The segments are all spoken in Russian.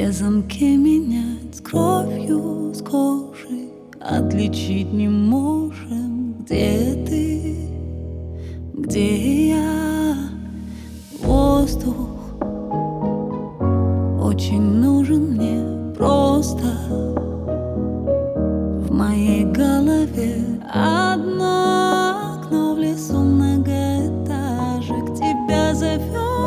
Все замки менять кровью с кожи, отличить не можем, где ты, где я. Воздух очень нужен мне просто. В моей голове одно окно, в лесу многоэтажек тебя зовет.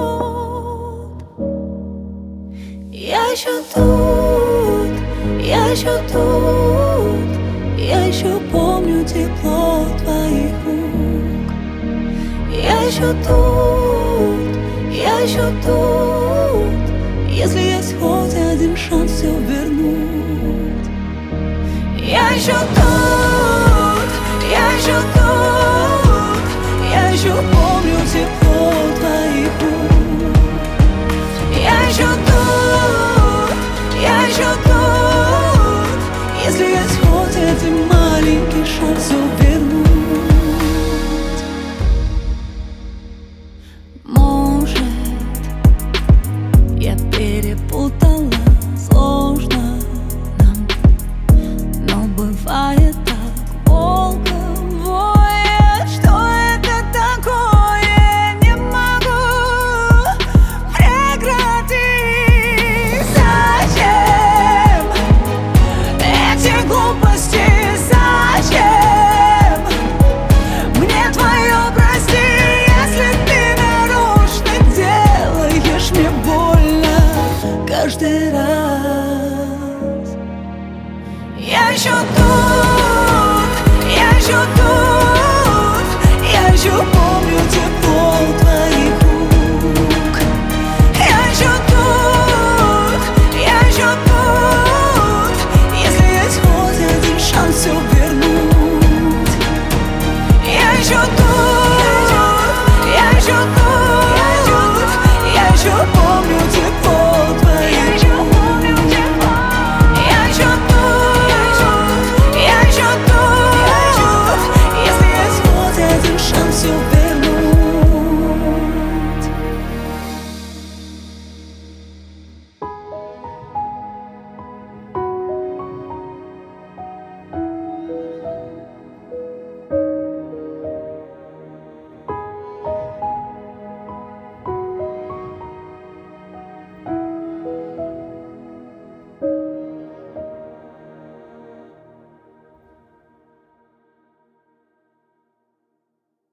Я еще тут, я еще тут, я еще помню тепло твоих рук. Я еще тут, я еще тут, если есть хоть один шанс все вернуть. Я еще тут, я еще тут, я еще помню тепло